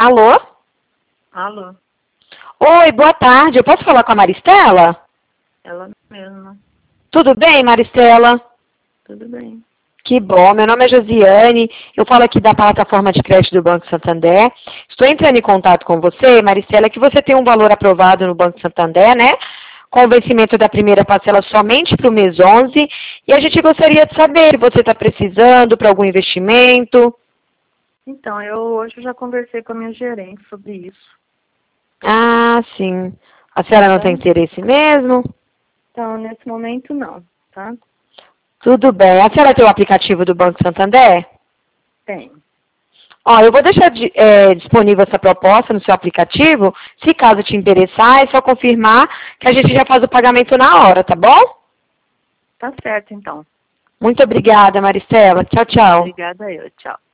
Alô? Alô, Oi, boa tarde. Eu posso falar com a Maristela? ela mesma. Tudo bem, Maristela? Tudo bem. Que bom. Meu nome é Josiane. Eu falo aqui da plataforma de crédito do Banco Santander. Estou entrando em contato com você, Maristela, que você tem um valor aprovado no Banco Santander, né? Com o vencimento da primeira parcela somente para o mês 11. E a gente gostaria de saber se você está precisando para algum investimento. Então, eu hoje já conversei com a minha gerente sobre isso. Ah, sim. A senhora não tem interesse mesmo? Então, nesse momento não, tá? Tudo bem. A senhora tem o aplicativo do Banco Santander? Tem. Ó, eu vou deixar disponível essa proposta no seu aplicativo. Se caso te interessar, é só confirmar que a gente já faz o pagamento na hora, tá bom? Tá certo, então. Muito obrigada, Maristela. Tchau, tchau. Obrigada eu. Tchau.